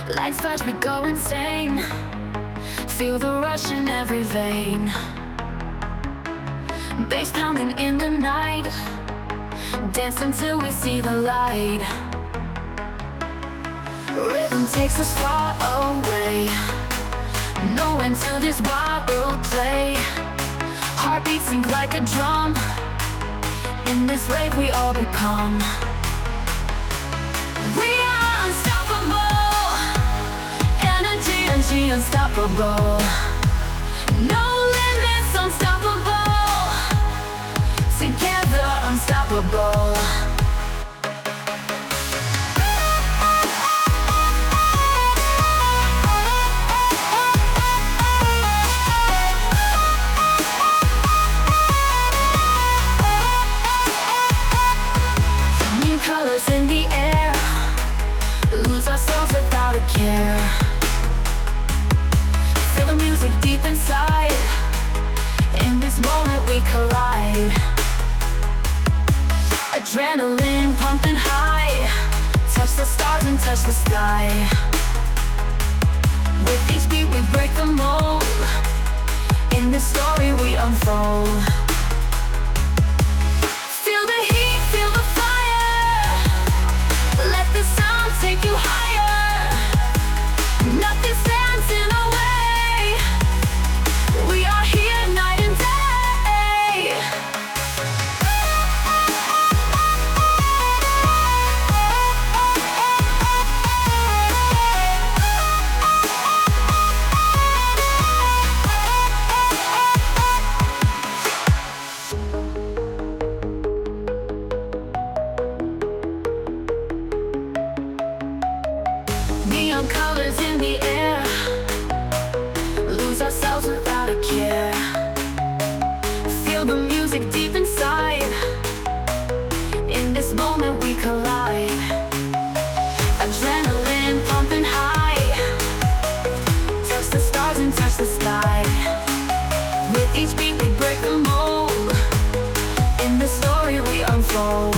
Lights flash, we go insane. Feel the rush in every vein. Bass pounding in the night. Dance until we see the light. Rhythm takes us far away. No end to this wild play. Heartbeats sink like a drum. In this wave we all become. We are unstoppable. Energy unstoppable. No limits, unstoppable. Together unstoppable. New colors in the air. Lose ourselves without a care. Feel the music deep inside. In this moment we collide. Adrenaline pumping high. Touch the stars and touch the sky. With each beat we break the mold. In this story we unfold. Feel the heat, feel the fire. Let the sound take you higher. Nothing stands in our way. We are here night and day. Neon colors in the air. Lose ourselves without a care. Feel the music deep inside. In this moment we collide. Adrenaline pumping high. Touch the stars and touch the sky. With each beat we break the mold. In the story we unfold.